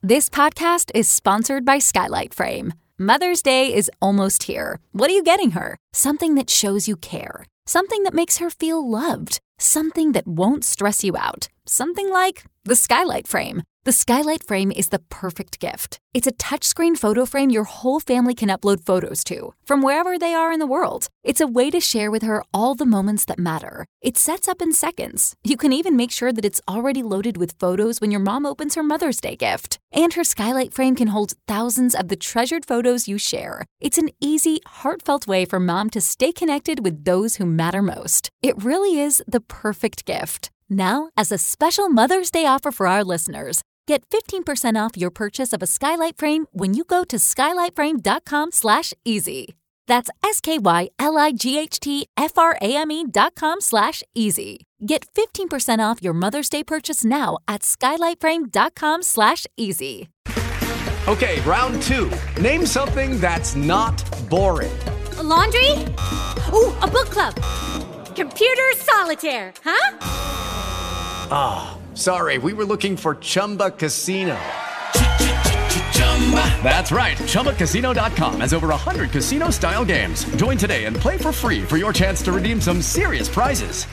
This podcast is sponsored by Skylight Frame. Mother's Day is almost here. What are you getting her? Something that shows you care. Something that makes her feel loved. Something that won't stress you out. Something like the Skylight Frame. The Skylight Frame is the perfect gift. It's a touchscreen photo frame your whole family can upload photos to, from wherever they are in the world. It's a way to share with her all the moments that matter. It sets up in seconds. You can even make sure that it's already loaded with photos when your mom opens her Mother's Day gift. And her Skylight Frame can hold thousands of the treasured photos you share. It's an easy, heartfelt way for mom to stay connected with those who matter most. It really is the perfect gift. Now, as a special Mother's Day offer for our listeners, get 15% off your purchase of a Skylight Frame when you go to skylightframe.com/easy. That's SKYLIGHTFRAME.com/easy. Get 15% off your Mother's Day purchase now at skylightframe.com/easy. Okay, round two. Name something that's not boring. A laundry? Ooh, a book club. Computer solitaire, huh? Sorry, we were looking for Chumba Casino. That's right. ChumbaCasino.com has over 100 casino-style games. Join today and play for free for your chance to redeem some serious prizes.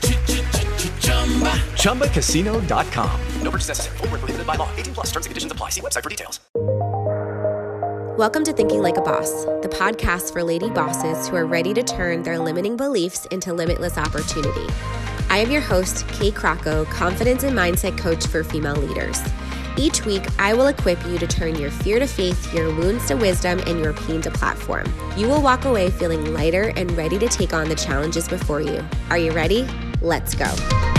ChumbaCasino.com. No purchase necessary. Void where prohibited by law. 18+ terms and conditions apply. See website for details. Welcome to Thinking Like a Boss, the podcast for lady bosses who are ready to turn their limiting beliefs into limitless opportunity. I am your host, Kay Crocco, confidence and mindset coach for female leaders. Each week, I will equip you to turn your fear to faith, your wounds to wisdom, and your pain to platform. You will walk away feeling lighter and ready to take on the challenges before you. Are you ready? Let's go.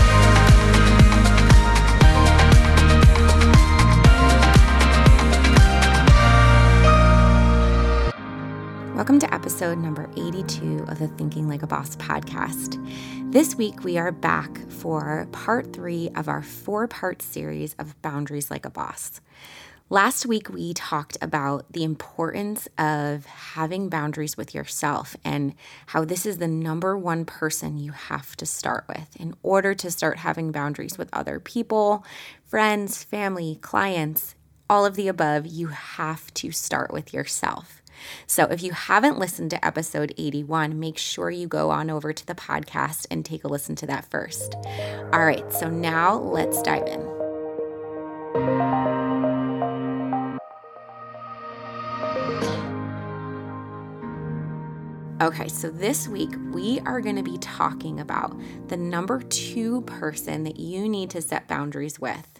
Welcome to episode number 82 of the Thinking Like a Boss podcast. This week, we are back for part 3 of our 4-part series of Boundaries Like a Boss. Last week, we talked about the importance of having boundaries with yourself and how this is the number one person you have to start with in order to start having boundaries with other people, friends, family, clients, all of the above. You have to start with yourself. So if you haven't listened to episode 81, make sure you go on over to the podcast and take a listen to that first. All right, so now let's dive in. Okay, so this week we are going to be talking about the number 2 person that you need to set boundaries with.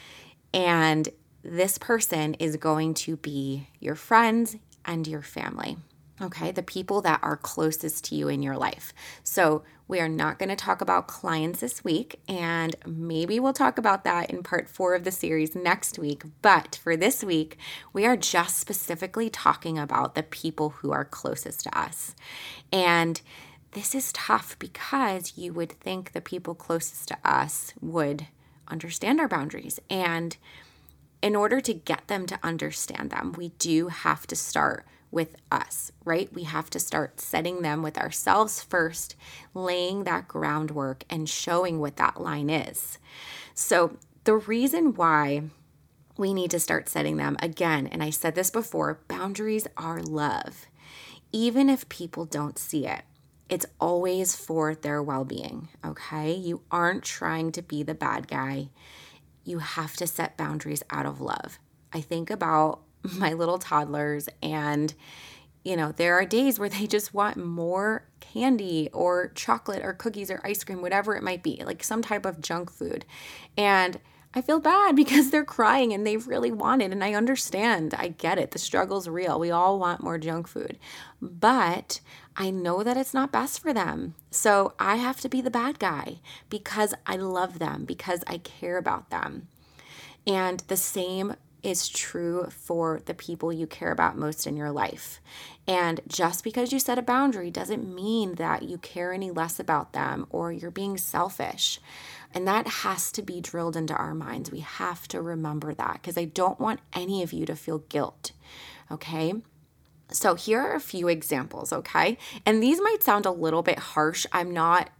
And this person is going to be your friends and your family, okay? The people that are closest to you in your life. So we are not going to talk about clients this week, and maybe we'll talk about that in part 4 of the series next week. But for this week, we are just specifically talking about the people who are closest to us. And this is tough because you would think the people closest to us would understand our boundaries. And in order to get them to understand them, we do have to start with us, right? We have to start setting them with ourselves first, laying that groundwork and showing what that line is. So the reason why we need to start setting them, again, and I said this before, boundaries are love. Even if people don't see it, it's always for their well-being, okay? You aren't trying to be the bad guy. You have to set boundaries out of love. I think about my little toddlers and, there are days where they just want more candy or chocolate or cookies or ice cream, whatever it might be, like some type of junk food. And I feel bad because they're crying and they really want it. And I understand. I get it. The struggle's real. We all want more junk food. But I know that it's not best for them. So I have to be the bad guy because I love them, because I care about them. And the same is true for the people you care about most in your life. And just because you set a boundary doesn't mean that you care any less about them or you're being selfish. And that has to be drilled into our minds. We have to remember that because I don't want any of you to feel guilt, okay? So here are a few examples, okay? And these might sound a little bit harsh. I'm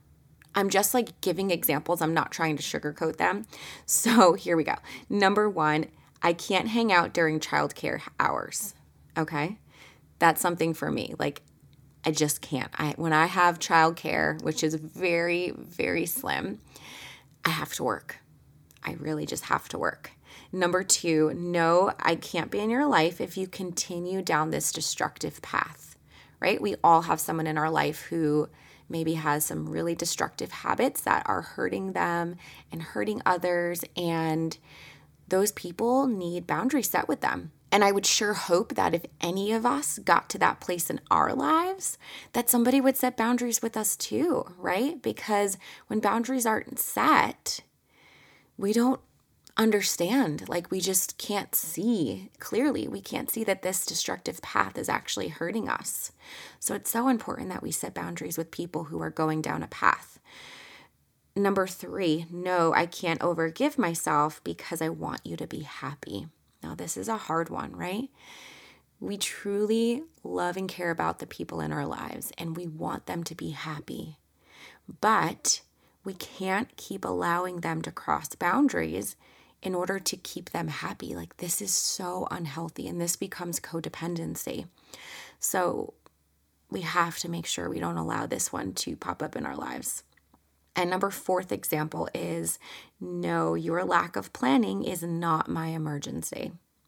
just like giving examples. I'm not trying to sugarcoat them. So here we go. Number 1, I can't hang out during childcare hours, okay? That's something for me. Like, I just can't. When I have childcare, which is very, very slim, I have to work. I really just have to work. Number 2, no, I can't be in your life if you continue down this destructive path, right? We all have someone in our life who maybe has some really destructive habits that are hurting them and hurting others, and those people need boundaries set with them. And I would sure hope that if any of us got to that place in our lives, that somebody would set boundaries with us too, right? Because when boundaries aren't set, we don't understand. Like, we just can't see clearly. We can't see that this destructive path is actually hurting us. So it's so important that we set boundaries with people who are going down a path. Number 3, no, I can't overgive myself because I want you to be happy. Now, this is a hard one, right? We truly love and care about the people in our lives, and we want them to be happy. But we can't keep allowing them to cross boundaries in order to keep them happy. Like, this is so unhealthy, and this becomes codependency. So we have to make sure we don't allow this one to pop up in our lives. And number 4th example is, no, your lack of planning is not my emergency.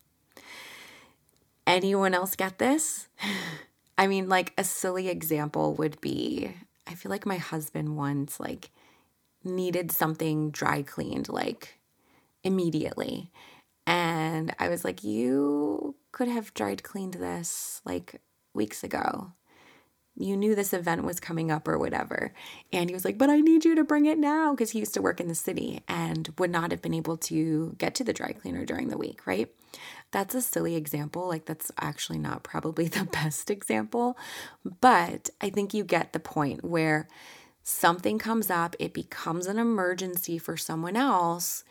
Anyone else get this? I mean, like, a silly example would be, I feel like my husband once, like, needed something dry cleaned, like, immediately. And I was like, you could have dry cleaned this, like, weeks ago. You knew this event was coming up or whatever. And he was like, but I need you to bring it now, because he used to work in the city and would not have been able to get to the dry cleaner during the week, right? That's a silly example. Like, that's actually not probably the best example, but I think you get the point where something comes up, it becomes an emergency for someone else,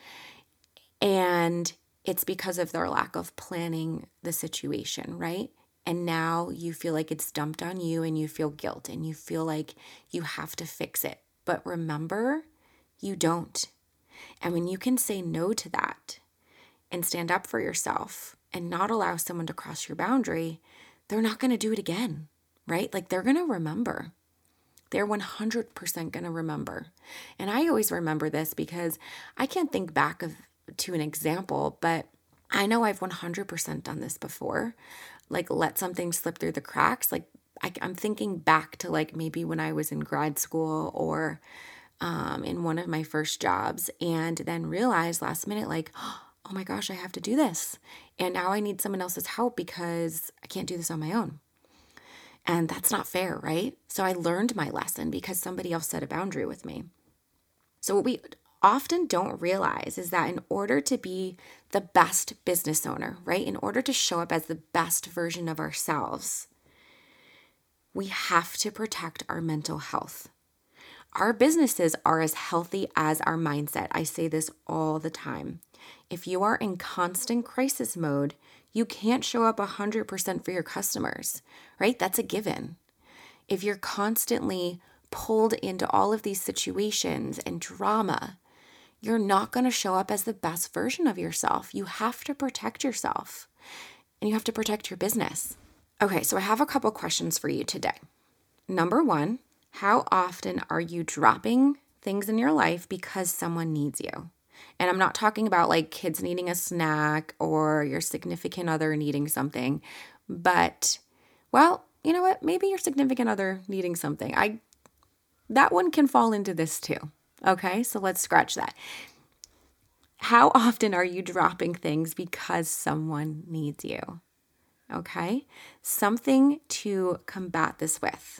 and it's because of their lack of planning the situation, right? And now you feel like it's dumped on you, and you feel guilt, and you feel like you have to fix it. But remember, you don't. And when you can say no to that and stand up for yourself and not allow someone to cross your boundary, they're not going to do it again, right? Like, they're going to remember. They're 100% going to remember. And I always remember this because I can't think back to an example, but I know I've 100% done this before. Like, let something slip through the cracks. Like, I'm thinking back to, like, maybe when I was in grad school or in one of my first jobs, and then realized last minute, like, oh my gosh, I have to do this. And now I need someone else's help because I can't do this on my own. And that's not fair, right? So I learned my lesson because somebody else set a boundary with me. So what we often don't realize is that in order to be the best business owner, right? In order to show up as the best version of ourselves, we have to protect our mental health. Our businesses are as healthy as our mindset. I say this all the time. If you are in constant crisis mode, you can't show up 100% for your customers, right? That's a given. If you're constantly pulled into all of these situations and drama, you're not going to show up as the best version of yourself. You have to protect yourself, and you have to protect your business. Okay, so I have a couple questions for you today. Number 1, how often are you dropping things in your life because someone needs you? And I'm not talking about like kids needing a snack or your significant other needing something, but, well, you know what? Maybe your significant other needing something. That one can fall into this too. Okay, so let's scratch that. How often are you dropping things because someone needs you? Okay, something to combat this with.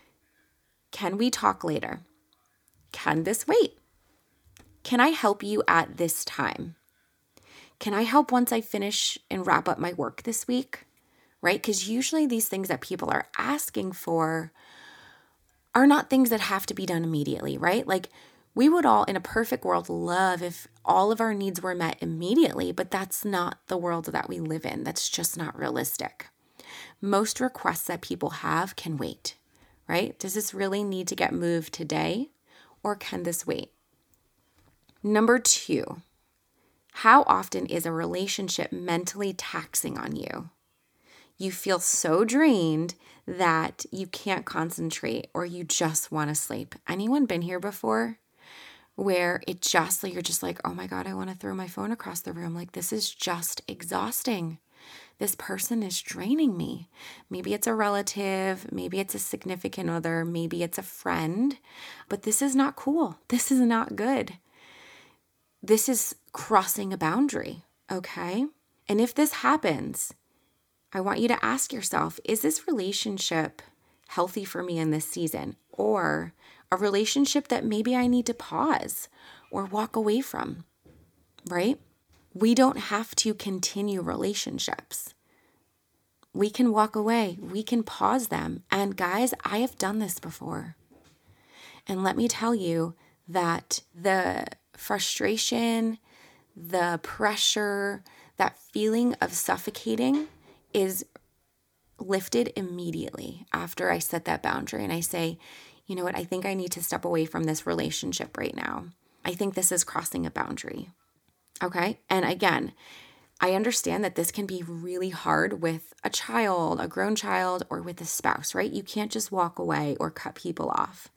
Can we talk later? Can this wait? Can I help you at this time? Can I help once I finish and wrap up my work this week? Right? Because usually these things that people are asking for are not things that have to be done immediately, right? Like, we would all, in a perfect world, love if all of our needs were met immediately, but that's not the world that we live in. That's just not realistic. Most requests that people have can wait, right? Does this really need to get moved today, or can this wait? Number 2, How often is a relationship mentally taxing on you? You feel so drained that you can't concentrate or you just want to sleep. Anyone been here before? Where you're just like, oh my God, I want to throw my phone across the room. Like, this is just exhausting. This person is draining me. Maybe it's a relative, maybe it's a significant other, maybe it's a friend, but this is not cool. This is not good. This is crossing a boundary, okay? And if this happens, I want you to ask yourself, is this relationship healthy for me in this season? Or a relationship that maybe I need to pause or walk away from, right? We don't have to continue relationships. We can walk away. We can pause them. And guys, I have done this before. And let me tell you that the frustration, the pressure, that feeling of suffocating is lifted immediately after I set that boundary and I say, you know what, I think I need to step away from this relationship right now. I think this is crossing a boundary. Okay? And again, I understand that this can be really hard with a child, a grown child, or with a spouse, right? You can't just walk away or cut people off.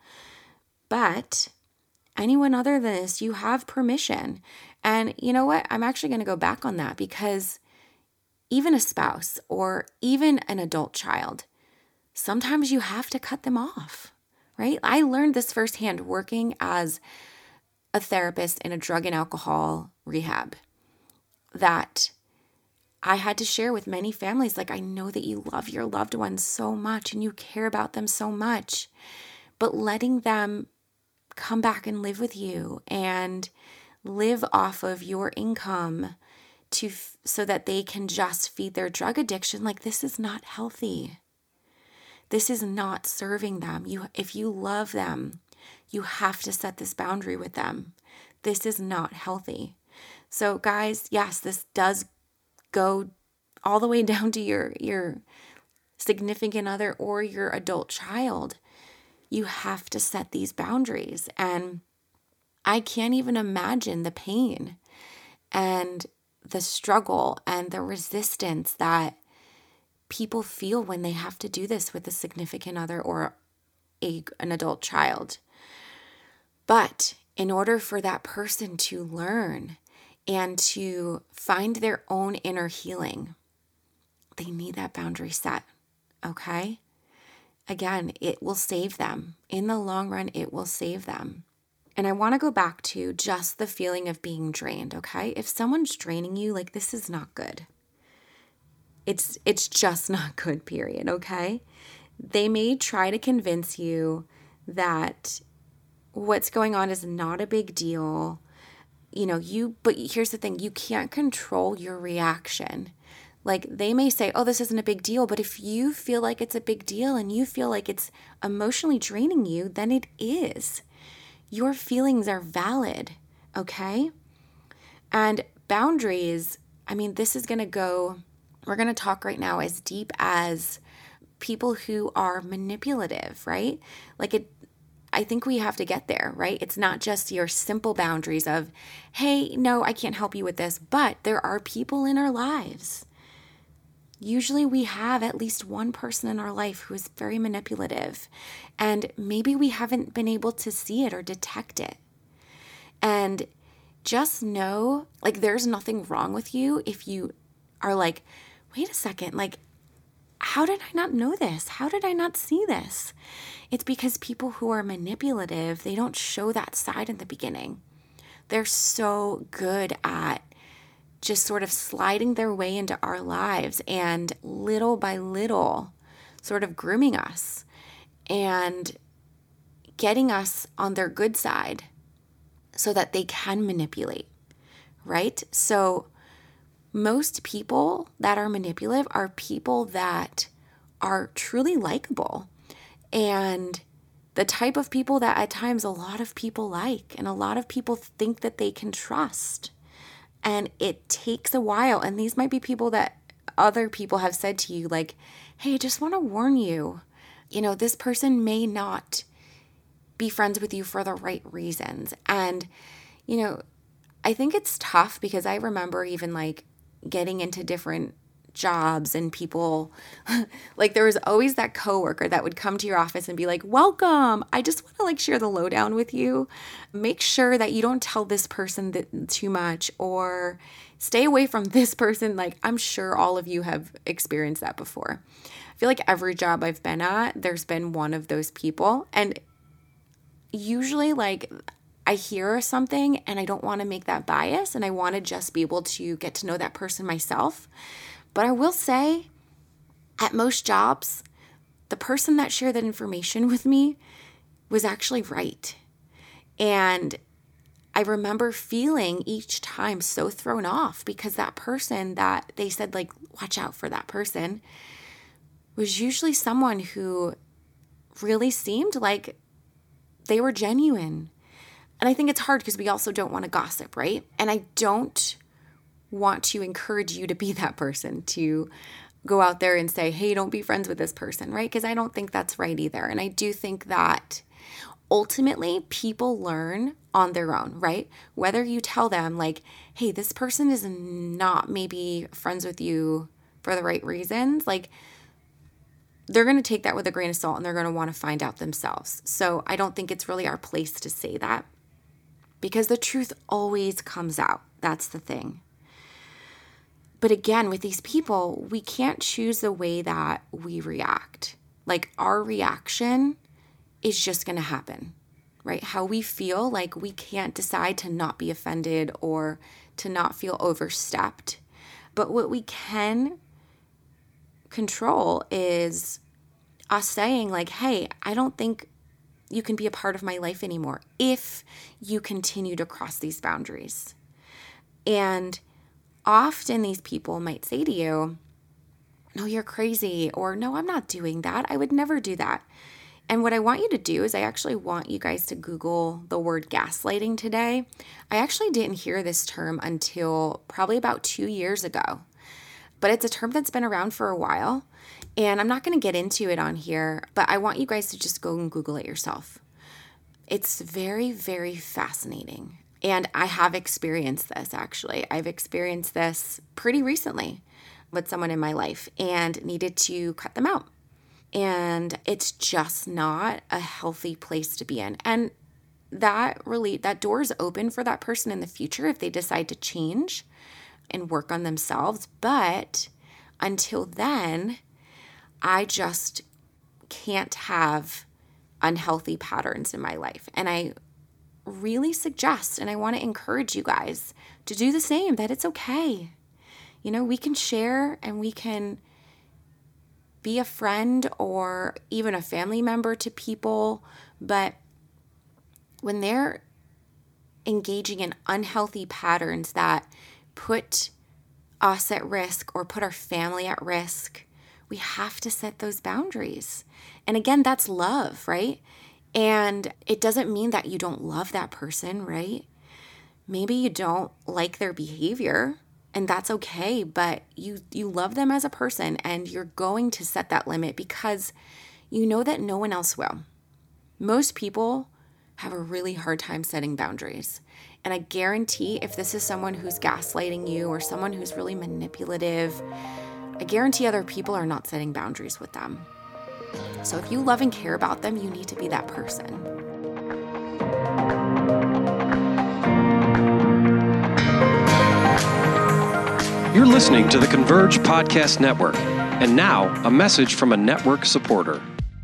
But anyone other than this, you have permission. And you know what? I'm actually going to go back on that because even a spouse or even an adult child, sometimes you have to cut them off, right? I learned this firsthand working as a therapist in a drug and alcohol rehab, that I had to share with many families, like, I know that you love your loved ones so much and you care about them so much, but letting them come back and live with you and live off of your income so that they can just feed their drug addiction, like, this is not healthy. This is not serving them. If you love them, you have to set this boundary with them. This is not healthy. So guys, yes, this does go all the way down to your significant other or your adult child. You have to set these boundaries. And I can't even imagine the pain and the struggle and the resistance that people feel when they have to do this with a significant other or an adult child. But in order for that person to learn and to find their own inner healing, they need that boundary set, okay? Again, it will save them. In the long run, it will save them. And I want to go back to just the feeling of being drained, okay? If someone's draining you, like, this is not good. It's just not good, period, okay? They may try to convince you that what's going on is not a big deal. But here's the thing, you can't control your reaction. Like, they may say, oh, this isn't a big deal, but if you feel like it's a big deal and you feel like it's emotionally draining you, then it is. Your feelings are valid, okay? And boundaries, this is we're going to talk right now as deep as people who are manipulative, right? I think we have to get there, right? It's not just your simple boundaries of, hey, no, I can't help you with this, but there are people in our lives. Usually we have at least one person in our life who is very manipulative, and maybe we haven't been able to see it or detect it. And just know, there's nothing wrong with you if you are like, wait a second, how did I not know this? How did I not see this? It's because people who are manipulative, they don't show that side in the beginning. They're so good at just sort of sliding their way into our lives and little by little sort of grooming us and getting us on their good side so that they can manipulate, right? So most people that are manipulative are people that are truly likable and the type of people that at times a lot of people like and a lot of people think that they can trust. And it takes a while. And these might be people that other people have said to you, like, hey, I just want to warn you, this person may not be friends with you for the right reasons. And, I I think it's tough because I remember even like getting into different jobs and people, like there was always that coworker that would come to your office and be like, welcome, I just want to like share the lowdown with you. Make sure that you don't tell this person too much, or stay away from this person. Like, I'm sure all of you have experienced that before. I feel like every job I've been at, there's been one of those people. And usually like I hear something and I don't want to make that bias, and I want to just be able to get to know that person myself. But I will say, at most jobs, the person that shared that information with me was actually right. And I remember feeling each time so thrown off because that person that they said, like, watch out for that person, was usually someone who really seemed like they were genuine. And I think it's hard because we also don't want to gossip, right? And I don't want to encourage you to be that person, to go out there and say, hey, don't be friends with this person, right? Because I don't think that's right either. And I do think that ultimately people learn on their own, right? Whether you tell them like, hey, this person is not maybe friends with you for the right reasons, like they're going to take that with a grain of salt and they're going to want to find out themselves. So I don't think it's really our place to say that, because the truth always comes out. That's the thing. But again, with these people, we can't choose the way that we react. Like our reaction is just going to happen, right? How we feel, like we can't decide to not be offended or to not feel overstepped. But what we can control is us saying like, hey, I don't think you can be a part of my life anymore if you continue to cross these boundaries. And often these people might say to you, no, you're crazy, or no, I'm not doing that. I would never do that. And what I want you to do is I actually want you guys to Google the word gaslighting today. I actually didn't hear this term until probably about 2 years ago, but it's a term that's been around for a while. And I'm not going to get into it on here, but I want you guys to just go and Google it yourself. It's very, very fascinating. And I have experienced this, actually. I've experienced this pretty recently with someone in my life and needed to cut them out. And it's just not a healthy place to be in. And that door is open for that person in the future if they decide to change and work on themselves. But until then, I just can't have unhealthy patterns in my life. And I really suggest, and I want to encourage you guys to do the same, that it's okay. You know, we can share and we can be a friend or even a family member to people, but when they're engaging in unhealthy patterns that put us at risk or put our family at risk, we have to set those boundaries. And again, that's love, right? And it doesn't mean that you don't love that person, right? Maybe you don't like their behavior, and that's okay, but you love them as a person, and you're going to set that limit because you know that no one else will. Most people have a really hard time setting boundaries. And I guarantee if this is someone who's gaslighting you or someone who's really manipulative, I guarantee other people are not setting boundaries with them. So if you love and care about them, you need to be that person. You're listening to the Converge Podcast Network. And now, a message from a network supporter.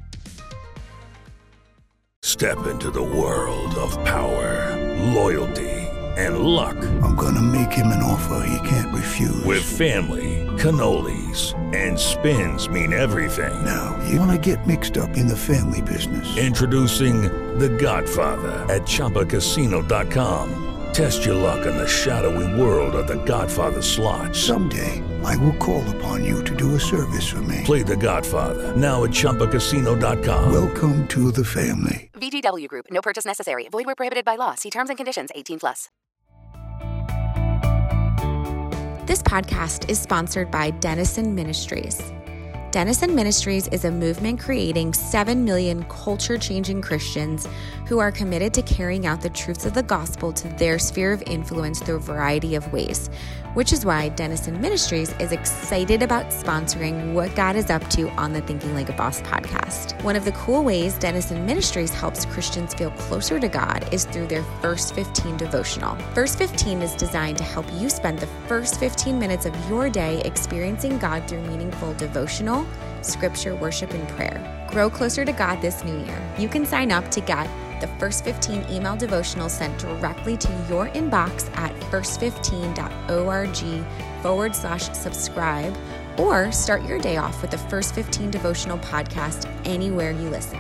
Step into the world of power, loyalty, and luck. I'm gonna make him an offer he can't refuse. With family, cannolis, and spins mean everything. Now, you wanna get mixed up in the family business. Introducing The Godfather at ChumbaCasino.com. Test your luck in the shadowy world of The Godfather slot. Someday, I will call upon you to do a service for me. Play The Godfather now at ChumbaCasino.com. Welcome to the family. VGW Group. No purchase necessary. Void where prohibited by law. See terms and conditions. 18+. This podcast is sponsored by Denison Ministries. Denison Ministries is a movement creating 7 million culture-changing Christians who are committed to carrying out the truths of the gospel to their sphere of influence through a variety of ways, which is why Denison Ministries is excited about sponsoring what God is up to on the Thinking Like a Boss podcast. One of the cool ways Denison Ministries helps Christians feel closer to God is through their First 15 devotional. First 15 is designed to help you spend the first 15 minutes of your day experiencing God through meaningful devotional, scripture, worship, and prayer. Grow closer to God this new year. You can sign up to get the First 15 email devotional sent directly to your inbox at first15.org/subscribe, or start your day off with the First 15 devotional podcast anywhere you listen.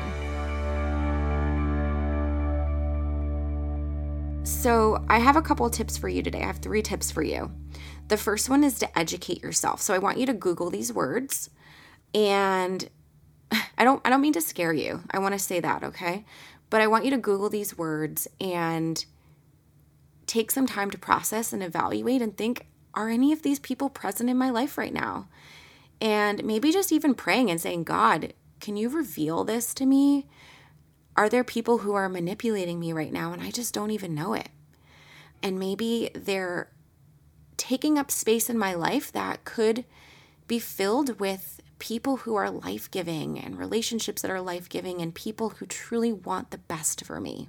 So I have a couple tips for you today. I have 3 tips for you. The first one is to educate yourself. So I want you to Google these words, and I don't mean to scare you. I want to say that, okay? But I want you to Google these words and take some time to process and evaluate and think, are any of these people present in my life right now? And maybe just even praying and saying, God, can you reveal this to me? Are there people who are manipulating me right now and I just don't even know it? And maybe they're taking up space in my life that could be filled with people who are life-giving and relationships that are life-giving and people who truly want the best for me.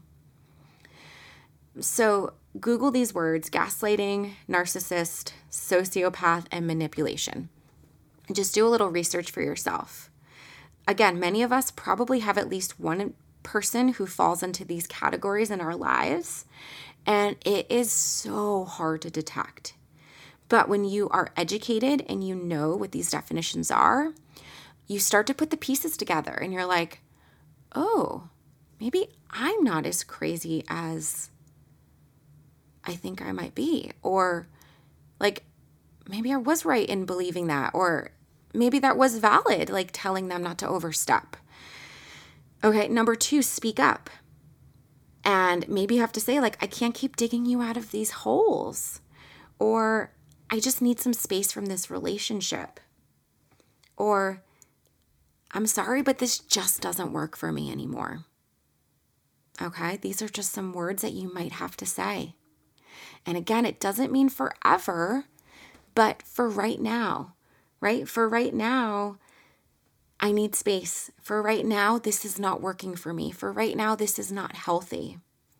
So Google these words: gaslighting, narcissist, sociopath, and manipulation. And just do a little research for yourself. Again, many of us probably have at least one person who falls into these categories in our lives, and it is so hard to detect. But when you are educated and you know what these definitions are, you start to put the pieces together and you're like, oh, maybe I'm not as crazy as I think I might be. Or like, maybe I was right in believing that. Or maybe that was valid, like telling them not to overstep. Okay, number 2, speak up. And maybe you have to say, like, I can't keep digging you out of these holes. Or I just need some space from this relationship. Or I'm sorry, but this just doesn't work for me anymore. Okay, these are just some words that you might have to say. And again, it doesn't mean forever, but for right now, right? For right now, I need space. For right now, this is not working for me. For right now, this is not healthy.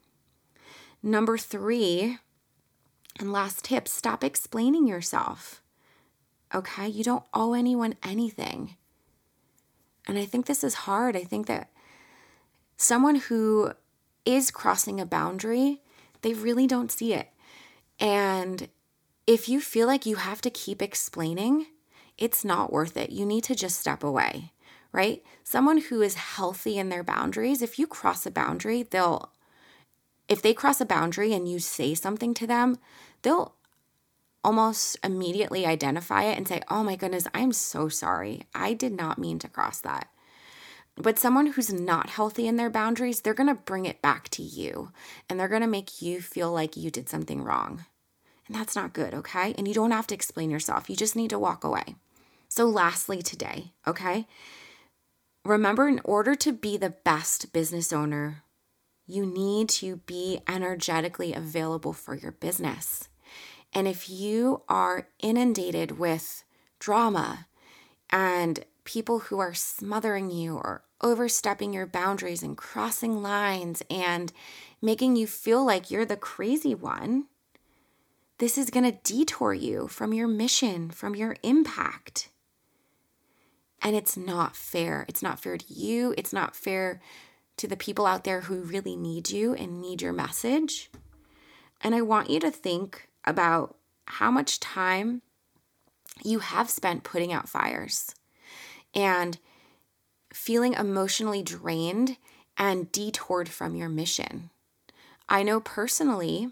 Number 3, and last tip, stop explaining yourself. Okay? You don't owe anyone anything. And I think this is hard. I think that someone who is crossing a boundary, they really don't see it. And if you feel like you have to keep explaining, it's not worth it. You need to just step away, right? Someone who is healthy in their boundaries, if you cross a boundary, if they cross a boundary and you say something to them, they'll almost immediately identify it and say, oh my goodness, I'm so sorry. I did not mean to cross that. But someone who's not healthy in their boundaries, they're going to bring it back to you and they're going to make you feel like you did something wrong. And that's not good, okay? And you don't have to explain yourself. You just need to walk away. So lastly today, okay? Remember, in order to be the best business owner, you need to be energetically available for your business. And if you are inundated with drama and people who are smothering you or overstepping your boundaries and crossing lines and making you feel like you're the crazy one, this is going to detour you from your mission, from your impact. And it's not fair. It's not fair to you. It's not fair to the people out there who really need you and need your message. And I want you to think about how much time you have spent putting out fires and feeling emotionally drained and detoured from your mission. I know personally,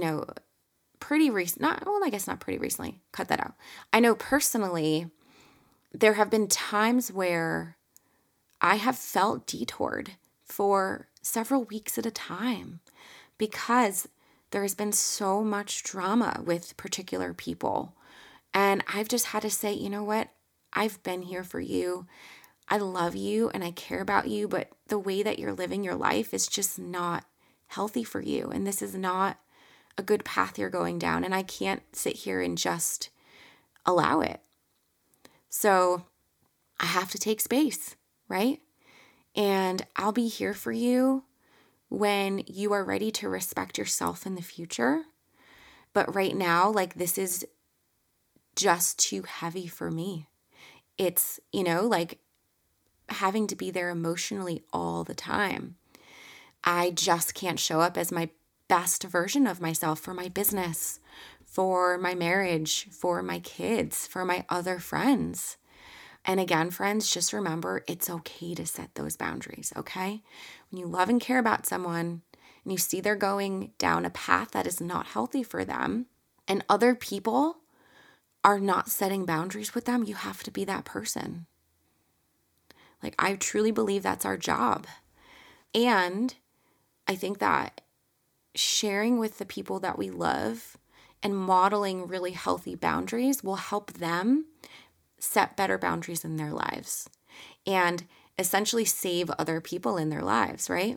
pretty recent, not pretty recently, cut that out. I know personally, there have been times where I have felt detoured for several weeks at a time because there has been so much drama with particular people. And I've just had to say, you know what? I've been here for you. I love you and I care about you, but the way that you're living your life is just not healthy for you. And this is not a good path you're going down. And I can't sit here and just allow it. So I have to take space, right? And I'll be here for you when you are ready to respect yourself in the future. But right now, like, this is just too heavy for me. It's, like having to be there emotionally all the time. I just can't show up as my best version of myself for my business, for my marriage, for my kids, for my other friends. And again, friends, just remember, it's okay to set those boundaries, okay? When you love and care about someone and you see they're going down a path that is not healthy for them, and other people are not setting boundaries with them, you have to be that person. Like, I truly believe that's our job. And I think that sharing with the people that we love and modeling really healthy boundaries will help them set better boundaries in their lives and essentially save other people in their lives, right?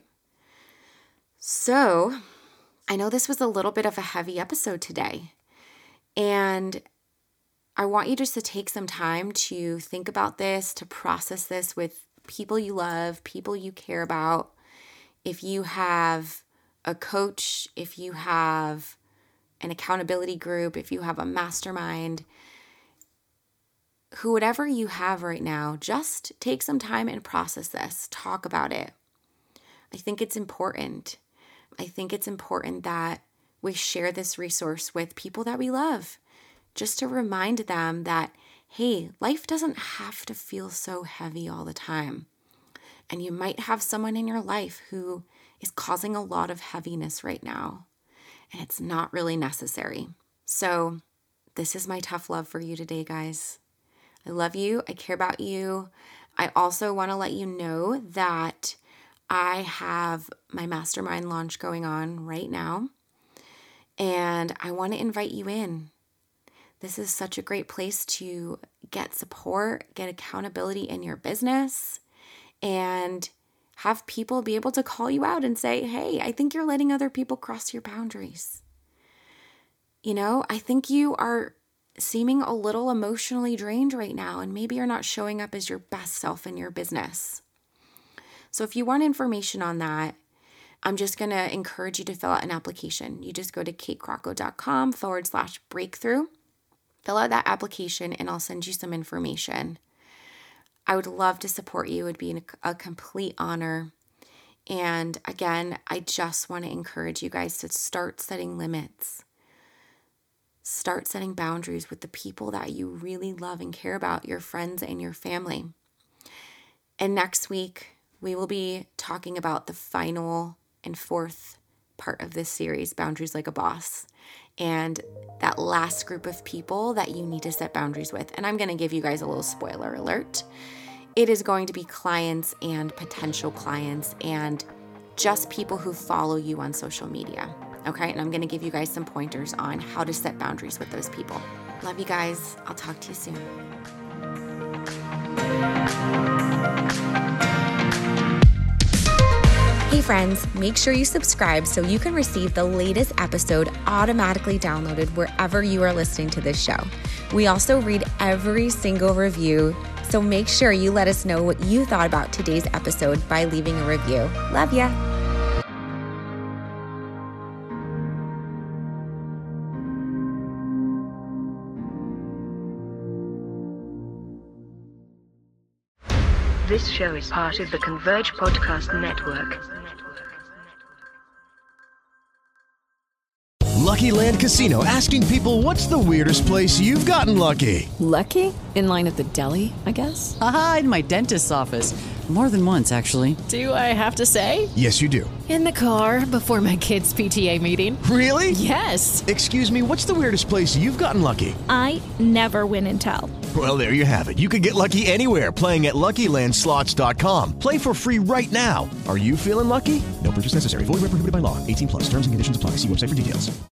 So I know this was a little bit of a heavy episode today, and I want you just to take some time to think about this, to process this with people you love, people you care about. If you have a coach, if you have an accountability group, if you have a mastermind, whatever you have right now, just take some time and process this. Talk about it. I think it's important. I think it's important that we share this resource with people that we love, just to remind them that, hey, life doesn't have to feel so heavy all the time. And you might have someone in your life who is causing a lot of heaviness right now, and it's not really necessary. So this is my tough love for you today, guys. I love you. I care about you. I also want to let you know that I have my mastermind launch going on right now, and I want to invite you in. This is such a great place to get support, get accountability in your business, and have people be able to call you out and say, hey, I think you're letting other people cross your boundaries. I think you are seeming a little emotionally drained right now, and maybe you're not showing up as your best self in your business. So if you want information on that, I'm just going to encourage you to fill out an application. You just go to katecrocco.com/breakthrough. Fill out that application and I'll send you some information. I would love to support you. It would be a complete honor. And again, I just want to encourage you guys to start setting limits. Start setting boundaries with the people that you really love and care about, your friends and your family. And next week, we will be talking about the final and fourth part of this series, Boundaries Like a Boss, and that last group of people that you need to set boundaries with. And I'm going to give you guys a little spoiler alert. It is going to be clients and potential clients and just people who follow you on social media. Okay, and I'm going to give you guys some pointers on how to set boundaries with those people. Love you guys. I'll talk to you soon. Hey friends, make sure you subscribe so you can receive the latest episode automatically downloaded wherever you are listening to this show. We also read every single review, so make sure you let us know what you thought about today's episode by leaving a review. Love ya. This show is part of the Converge Podcast Network. Lucky Land Casino, asking people, what's the weirdest place you've gotten lucky? Lucky? In line at the deli, I guess? Aha, in my dentist's office. More than once, actually. Do I have to say? Yes, you do. In the car before my kids' PTA meeting. Really? Yes. Excuse me, what's the weirdest place you've gotten lucky? I never win and tell. Well, there you have it. You can get lucky anywhere, playing at LuckyLandSlots.com. Play for free right now. Are you feeling lucky? No purchase necessary. Void where prohibited by law. 18+. Terms and conditions apply. See website for details.